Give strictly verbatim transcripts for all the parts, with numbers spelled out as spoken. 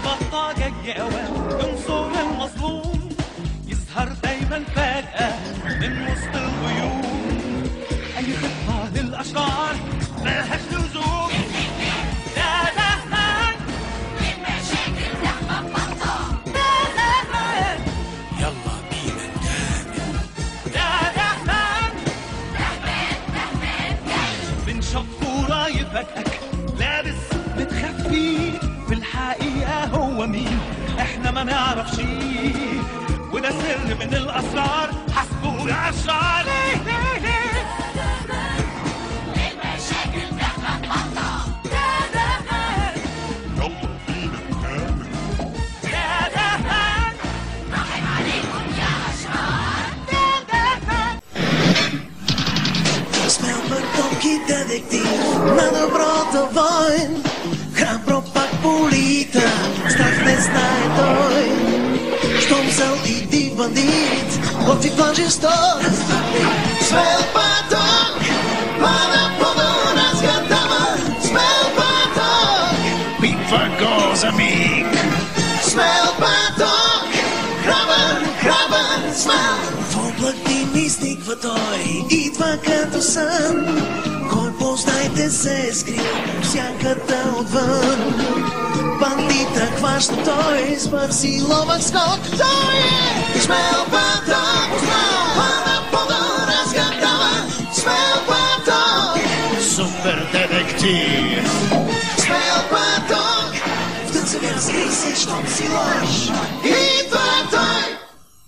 بلطجة الجواب ينصر المظلوم يظهر دايما فجأة من وسط الغيوم. أي خطة للأشرار ملهاش لزوم. لا لا لا المشاكل لحمة بطة. لا لا لا يلا بينا نتعامل. لا لا لا رحمن رحمن جاي. بنشوف راي فجأك لابس متخفي، في الحقيقة هو مين احنا ما نعرفش، وده سر من الأسرار حسبه الأشرار. المشاكل لحمة بطة. يلا بينا نتعامل. راحم عليكم يا أشرار. Smelmer Donkey Detektiv na dobrota vojn. Храбро пак полита, страх не знае той. Щом взел и див бандит, лови план жесток. Смел паток, плана пода разгадава. Смел паток, Битва го за миг. смел паток. Храбър, храбър, смел. В облак дим изниква той, идва като сън. Кой познайте се е скрил в сянката отвън. Бандита хваща той с бърз и ловък скок. Той е смел паток, плана пода разгадава. Смел паток, Супер детектив. смел паток. В тъцевя скри се, щом си лош. Идва той.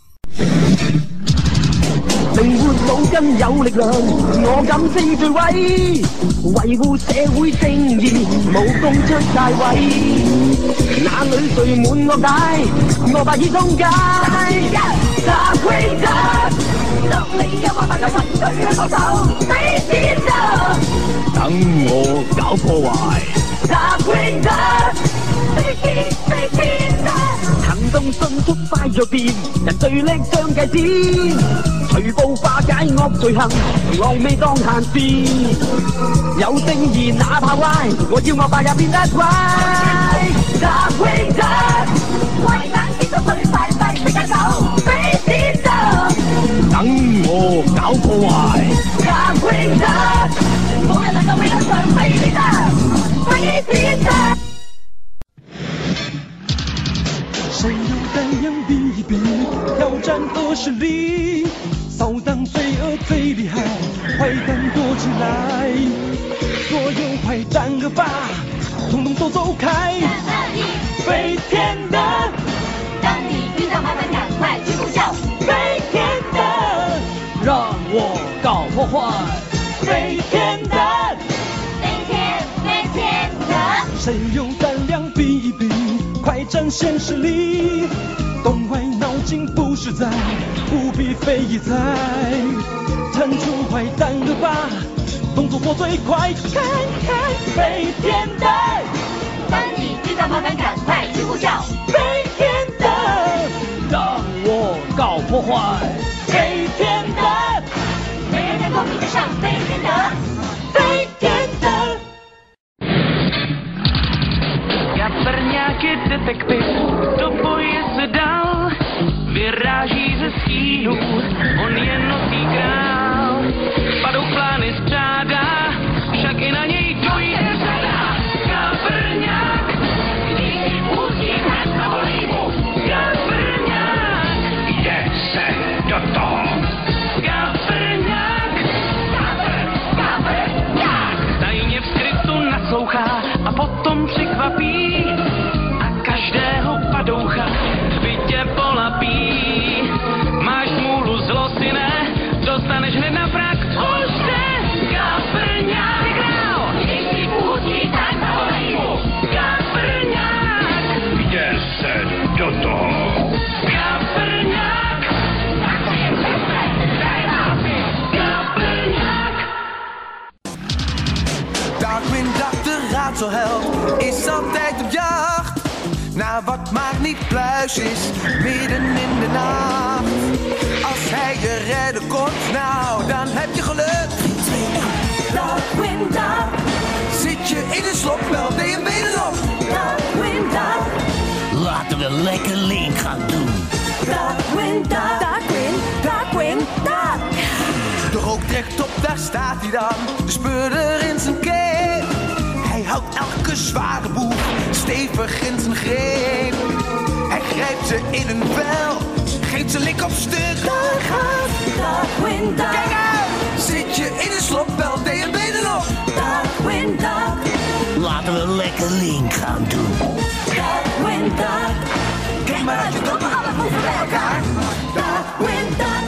靈活腦筋有力量，我敢稱最威，維護社會正義，武功出界位。哪裏誰滿惡歹，惡霸已通街。打規則，當你有話辦就問對嘅幫手，俾錢就等我搞破壞。打規則，俾錢俾錢就行動迅速快若電，人最叻張繼展。 隨步化解惡罪行，惡味當閒事。有正義哪怕歪，我要惡霸也變得乖。打規則，壞蛋見到最快快即刻走，俾錢就等我搞破壞。打規則，冇人能夠比得上非你的，俾錢就。 谁有胆量比一比，挑战恶势力，扫荡罪恶最厉害，坏蛋躲起来，所有坏蛋恶霸，统统都走开。飞天的， 当你遇到麻烦，赶快去呼叫。 飞天的， 让我搞破坏。 飞天的， 飞天飞天的， 谁有胆量比一比，快展现实力，动歪脑筋不实在，不必费一猜，铲除坏蛋恶霸，动作我最快，看看飞天的， 当你遇到麻烦，赶快去呼叫。 飞天的， 让我搞破坏。 飞天的， 没人能够比得上飞天的， 飞天的。 Kaprňák je detektiv, do boje se dal, vyráží ze stínu, on je nocný král. Padou plány střádá, však i na něj dojde řada. Kaprňák, když pustí hned na volejmu. Kaprňák, jde se do toho. Kaprňák, kapr, kaprňák, tajně v skrytu naslouchá a potom překvapí. Každého padoucha by tě polapí. Máš smůlu zlosti, ne? Dostaneš hned na frak. Už ne! Kaprňák vyhrál! Když půjčí, tak na volejmu. Kaprňák! Jde se do toho. Kaprňák! Tak to je přesně! Vyhrál si! Kaprňák! Darkwing Duck, de raadselheld, is altijd op jacht naar wat maar niet pluis is, midden in de nacht. Als hij je redden komt, nou, dan heb je geluk. Darkwing Duck, Zit je in een slop, wel ben je wederop. Darkwing Duck, staat hij dan, de speurder in zijn keep. Hij houdt elke zware boeg stevig in zijn greep. Hij grijpt ze in een vel, geeft ze lik op stuk. Dag af, Darkwing Duck. Kijk uit, zit je in een slop, wel de je benen op. Darkwing Duck. Laten we lekker link gaan doen. Darkwing Duck. Kijk maar uit je dop, alle boeven bij elkaar. Darkwing Duck.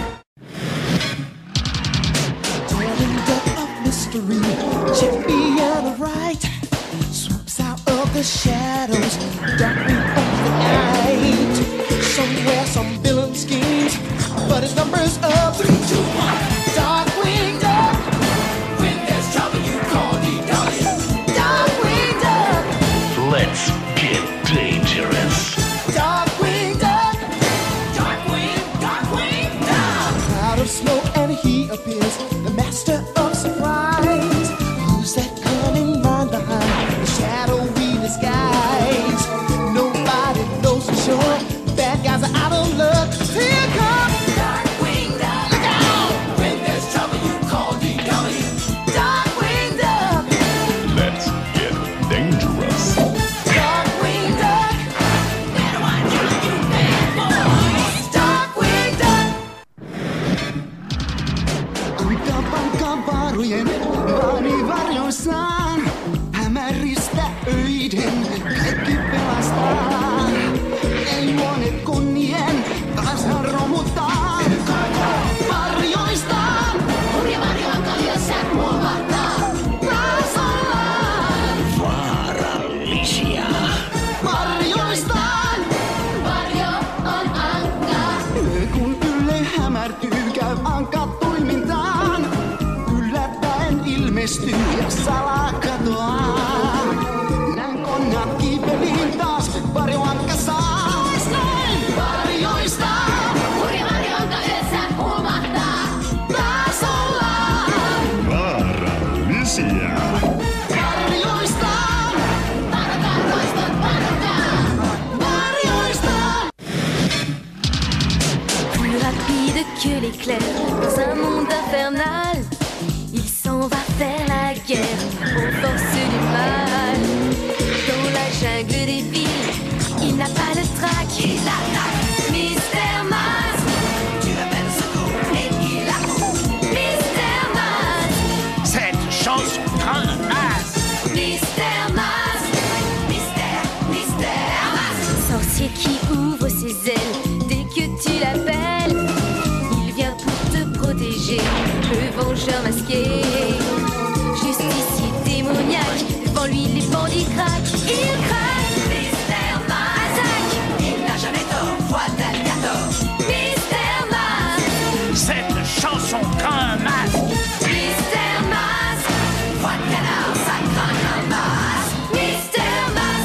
Darkwing Duck of mystery, chippy on the right, swoops out of the shadows, Darkwing of the night. Somewhere some villain schemes, but his number's up. Three, two, one. Darkwing Duck. When there's trouble, you call D W. Darkwing Duck. Let's get dangerous. Darkwing Duck. Darkwing, Darkwing Duck. Cloud of smoke and he appears, the master of surprise. Who's that cunning mind behind the shadowy disguise? Nobody knows for sure. Bad guys are out of luck. Here comes Darkwing Duck. Look out! When there's trouble, you call D W. Darkwing Duck. Let's get dangerous. Darkwing Duck. Better watch out, you bad boys. Darkwing Duck. Anka-panka-varojen vaani varjoissaan. Hämäristä öiden kaikki pelastaa. Ei monet kunnien taas hän romuttaa. Varjoistaan. Hurja varjo on kaljossa huomattaa. Taas ollaan. Vaarallisia. Varjoistaan. Varjo on Anka. Kun ylle hämärtyy, käy Anka toimintaan. Yllättäen ilmestyy ja salaa katoaa. Näin konnat kiipeliin taas, varjo Anka saa. Noin! Varjoistaan. Hurja varjo on kaljossa huomattaa. Taas ollaan. Vaarallisia. Varjoistaan. Varokaa roistot, varokaa. Varjoistaan. Plus rapide que l'éclair dans un monde infernal, il s'en va faire la guerre aux forces du mal. Dans la jungle des villes, il n'a pas le trac. Il attaque Mister Mas. Tu l'appelles secours et il accourt. Mister Mas. Cette chanson ramasse. Mister Mas. Mister, Mister Mas. Sorcier qui ouvre ses ailes dès que tu l'appelles. Il vient pour te protéger, le vengeur masqué. Justicier démoniaque, devant lui les bandits craquent. Il craque. Mister Mas. Attaque. Il n'a jamais tort, voix d'Alcator. Mister Mas. Cette chanson ramasse. Mister Mas. Voix de canard, ça craque un mas. Mister Mas.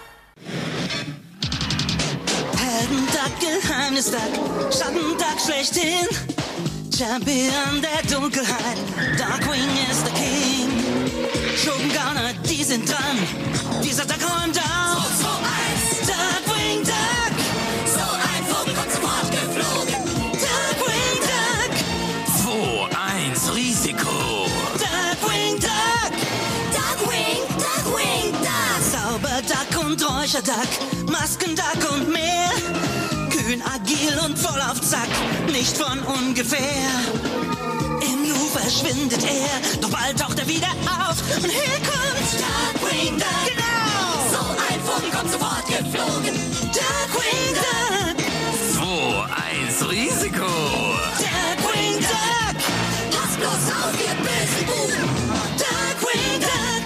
Heldentag, Geheimnistag, Schattentag schlechthin. Champion der Dunkelheit, Darkwing is the king. Schurkengarner, die sind dran, dieser Tag räumt auf. So, so eins, Darkwing Duck. So ein Vogel kommt sofort geflogen. Darkwing Duck. zwei eins Risiko. Darkwing Duck. Darkwing, Darkwing Duck. Zauberduck und Räucherduck, Maskenduck und mehr. Kühn, agil und voll auf Zack, nicht von ungefähr. Im Nu verschwindet er, doch bald taucht er wieder auf. Und hier kommt Darkwing Duck. Genau! So ein Vogel kommt sofort geflogen. Darkwing Duck. zwei eins Risiko. Darkwing Duck. Pass bloß auf, ihr bösen Buben. Darkwing Duck.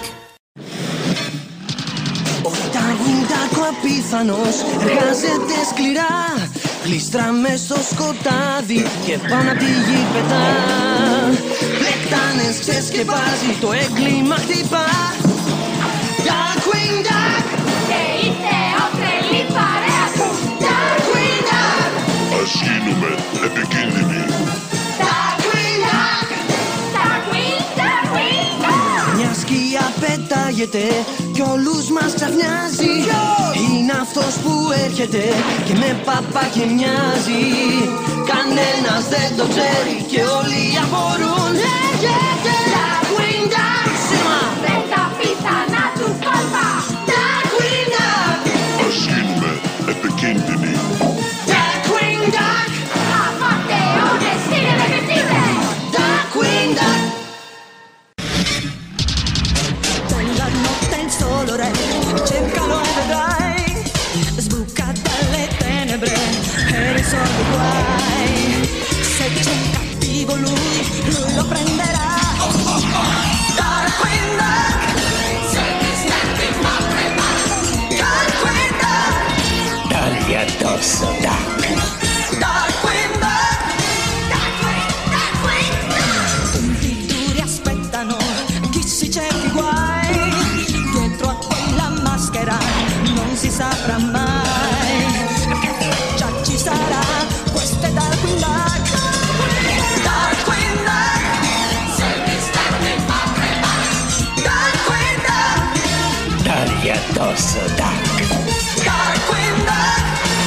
Ο Darkwing Duck ο απίθανος εργάζεται σκληρά. Γλίστρα μες στο σκοτάδι και πάνω απ' τη γη πετά. Πλεκτάνες ξεσκεπάζει, το έγκλημα χτυπά. Darkwing Duck. Και είστε ωφελή παρέα του. Darkwing Duck. Ας γίνουμε επικίνδυνοι. Darkwing Duck. Darkwing, Darkwing Duck. Μια σκιά πετάγεται κι όλους μας ξαφνιάζει. Είναι αυτός που έρχεται και με παπάκι μοιάζει. Κανένας δεν το ξέρει και όλοι απορούν. Yeah, yeah, yeah. che guai. Se c'è un cattivo lui, lui lo prenderà. Darkwing Duck, Darkwing Duck, Dagli addosso, Duck. Darkwing Duck, Darkwing Duck. Tutti duri aspettano chi si cerchi guai. Dietro a quella maschera non si saprà mai che già ci sarà. Questo è Darkwing Duck, Darkwing Duck, Darkwing Duck, Dagli addosso, Duck. Darkwing Duck,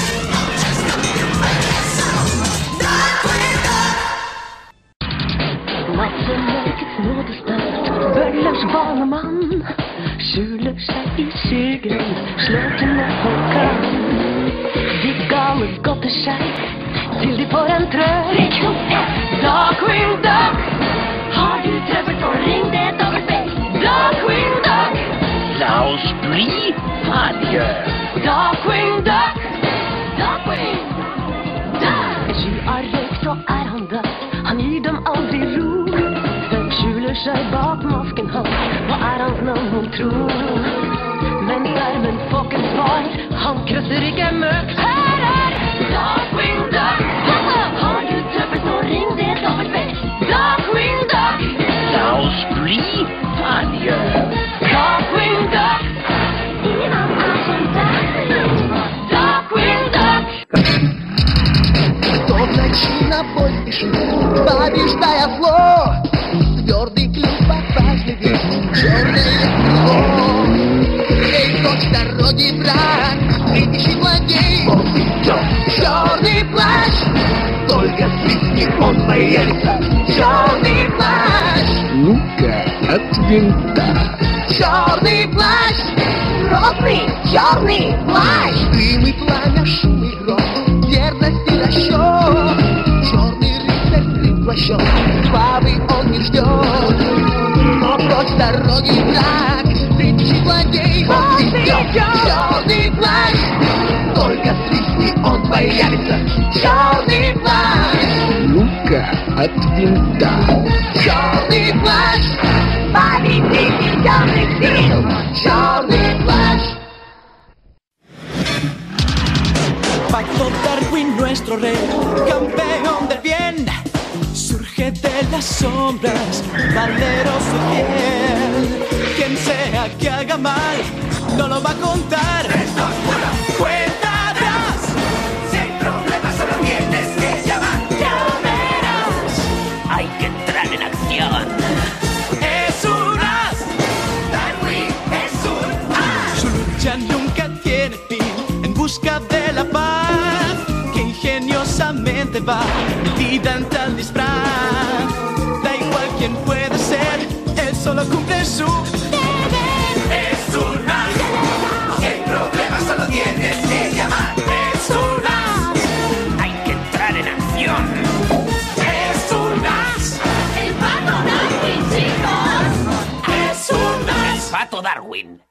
Darkwing Duck. Natten mörkrets nådestad, värdelös vaneman skjuler seg i skyggen, slår til når han kan. De gale godter seg til de får en trøkk. Darkwing Duck, har du trøbbel så ring det dobbelt B. Darkwing Duck, La oss bli ferdige. Darkwing Duck, Darkwing Duck. En sky av røyk, så er han død, han gir dem aldri ro. Den skjuler seg bak masken hans, hva er hans navn hun tror? Men dermen får ikke svar, han krøsser ikke møk. Her er Darkwing Duck, har du trøbbel så ring det dobbelt B. Darkwing Duck, La oss bli ferdige. Darkwing Duck, ingen annen som deg. Darkwing Duck. Кто ночи на бой спешит, побеждая зло, твердый клюв опасливее, черное крыло. Эй, ночь дороги враг, притащи злодей, черный плащ, только свистни, он появится. Черный плащ, Ну-ка, от винта. черный плащ, грозный черный плащ. Дым и пламя, шум и гром, верность и расчет. Черный рыцарь скрыт плащом, славы он не ждет. Но прочь дороги враг, притащи злодей, он идет. Черный плащ, только свистни, он появится. Черный плащ, Ну-ка, от винта. черный плащ, повелитель темных сил. Черный плащ. Pacto Darkwing, nuestro rey, campeón del bien, surge de las sombras, valeroso y fiel. Quien sea que haga mal, no lo va a contar. Esto es pura cuenta atrás. Si hay problemas, solo tienes que llamar. Ya verás. Hay que entrar en acción. Es un as. Darkwing es un as. Su lucha nunca tiene fin, en busca de la paz, que ingeniosamente va metida en tal disfraz. Da igual quién puede ser, él solo cumple su deber. Es un as. Si hay problemas, solo tienes que llamar. Es un as. Hay que entrar en acción. Es un as. El pato Darkwing, chicos. Es un as. Pato Darwin.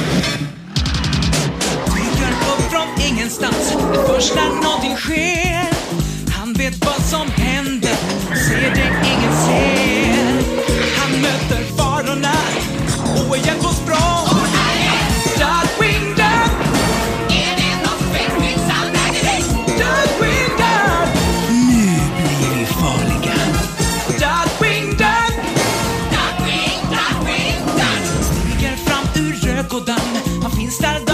Dyker upp från ingenstans först när någonting sker. Han vet vad som händer, ser det ingen ser. Han möter farorna och är hjälp och språng. Darkwing Duck, är det något springmixan där direkt? Darkwing Duck, nu blir vi farliga. Darkwing Duck, Darkwing, Darkwing Duck, stiger fram ur rök och damm. Han finns där